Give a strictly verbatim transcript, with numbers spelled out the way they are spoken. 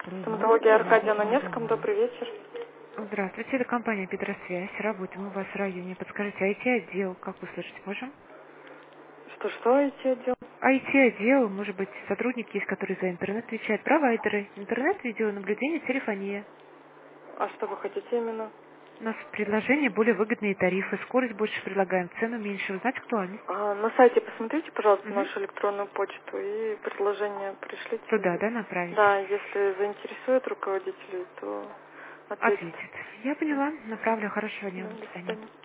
Стоматология Аркадия на Невском. Добрый вечер. Здравствуйте, это компания Петросвязь. Работаем у вас в районе. Подскажите, ай ти-отдел, как услышать можем? Что-что идти отдел? ай ти-отдел, может быть, сотрудники есть, которые за интернет отвечают, провайдеры, интернет, видеонаблюдение, телефония. А что вы хотите именно? У нас предложения более выгодные тарифы, скорость больше предлагаем, цену меньше. Узнать актуальность. А, на сайте посмотрите, пожалуйста, Угу. нашу электронную почту и предложение Туда, пришлите. да, направить? Да, если заинтересует руководителей, то ответят. Ответит. Я поняла. Направлю. Хорошего дня. Да, До до свидания. свидания.